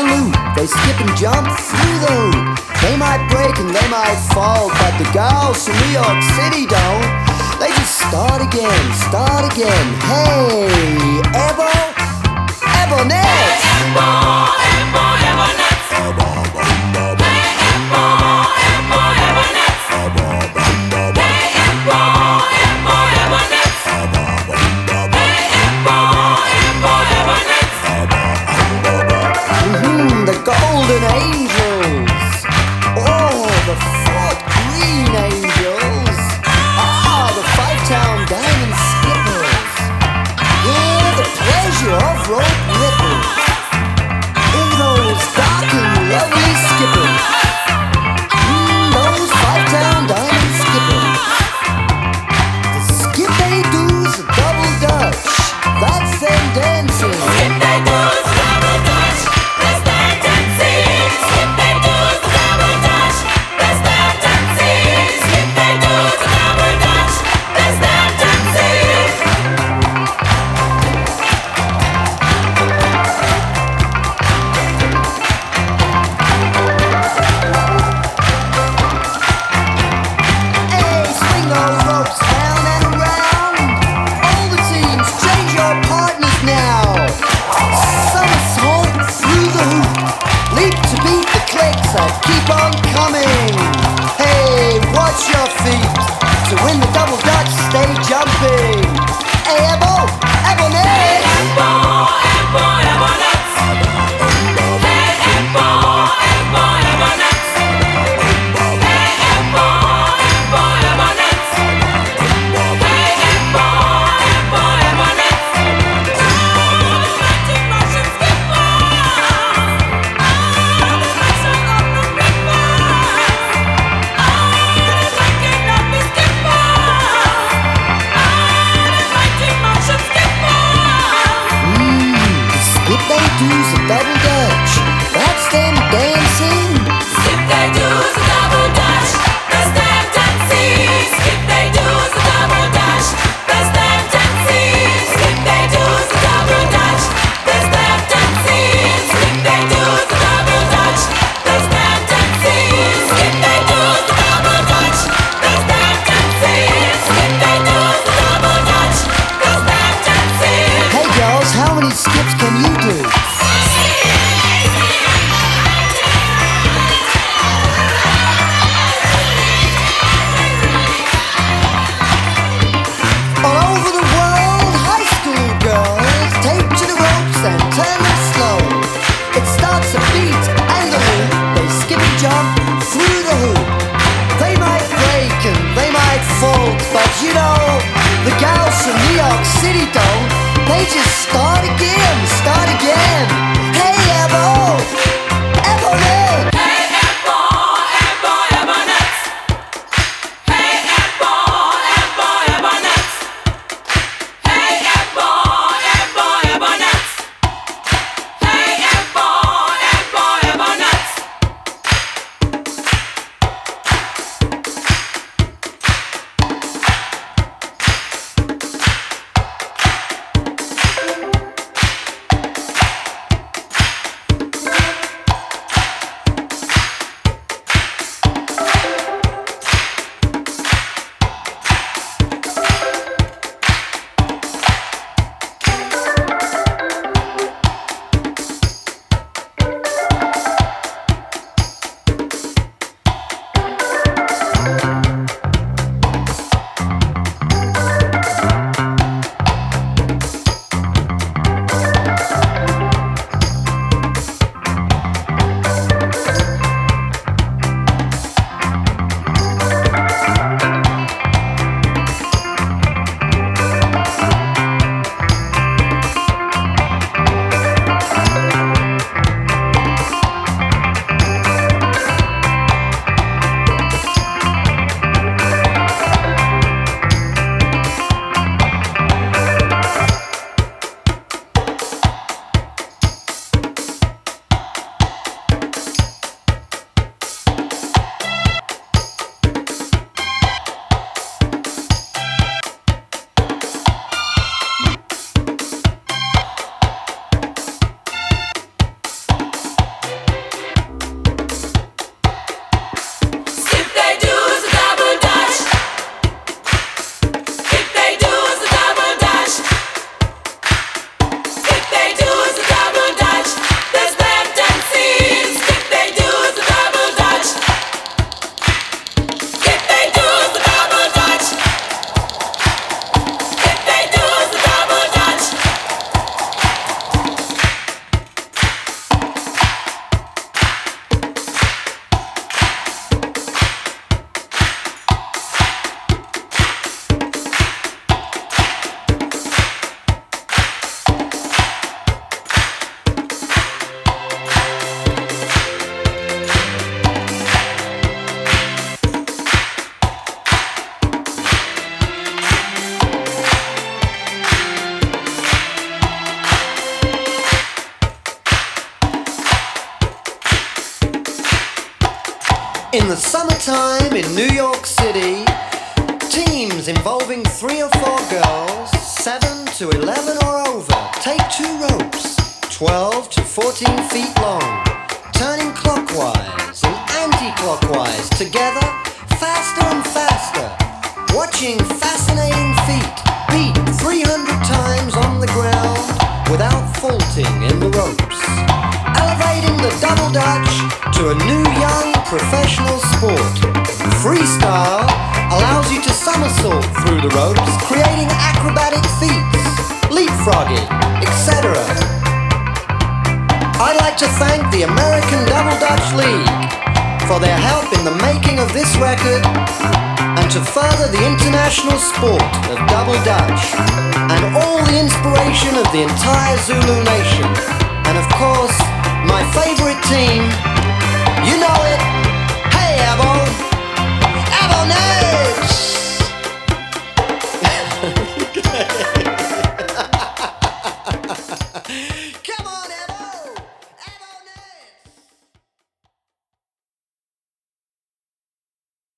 loop. They skip and jump through the hoop. They might break and they might fall, but the girls from New York City don't. They just start again, start again. Hey, Ebo, Ebonette. Ebo, Ebo, Ebonette. Ebo, Ebo, Ebo, Ebo, Ebonette. Ebo, Ebo, Ebo, Ebo, Ebonette. Ebo, Ebo, Ebo, Ebonette. The Golden Angels. Oh, the Fort Greene Angels. Ah, the Five-Town Diamond Skippers. Yeah, the pleasure of rope rippers. Oh, those dark and lovely skippers. Those Five-Town Diamond Skippers. The skip they do's a double dutch. That's them dancing. Skip they do's a double dutch. That's them dancing. Skip they do's a double dutch. That's them dancing. Skip they do's a double dutch. That's them dancing. Hey, swing those ropes round and around. All the teams, change your partners now. Somersault through the hoop. Leap to beat the clicks that keep on coming. Hey, watch your feet. To win the double dutch, stay jumping. Hey, Ebo, Ebonette. Ebo, Ebo, Ebonette. Hey, Ebo, Ebo, Ebonette. Hey, Ebo, Ebo, Ebonette. Hey, Ebo, Ebo, Ebonette. Skip they do's a double dutch. That's them dancing. Skip they do's a double dutch. That's them dancing. Skip they do's a double dutch. That's them dancing. Skip they do's a double dutch. That's them dancing. Skip they do's a double dutch. That's them dancing. Skip they do's a double dutch. That's them dancing. Skip they do's a double dutch. That's them dancing. Hey girls, how many skips can you do? All over the world, high school girls take to the ropes and turn them slow. It starts a beat and a loop. They skip and jump through the hoop. They might break and they might fold, but you know, the gals from New York City don't. They just start again, start again. Hey, Ebo, Ebonette. Hey, Ebo, Ebo, Ebonette. Hey, Ebo, Ebo, Ebonette. Hey, Ebo, Ebo, Ebonette. Hey, Ebo, Ebo, Ebonette. In the summertime in New York City, teams involving 3 or 4 girls, 7 to 11 or over, take 2 ropes, 12 to 14 feet long, turning clockwise and anti-clockwise together, faster and faster, watching fascinating feet beat 300 times on the ground without faulting in the ropes, elevating the double dutch to a new young professional sport. Freestyle allows you to somersault through the ropes, creating acrobatic feats, leapfrogging, etc. I'd like to thank the American Double Dutch League for their help in the making of this record and to further the international sport of Double Dutch and all the inspiration of the entire Zulu nation. And of course, my favorite team, you know it. Hey, Abo! Abo, no!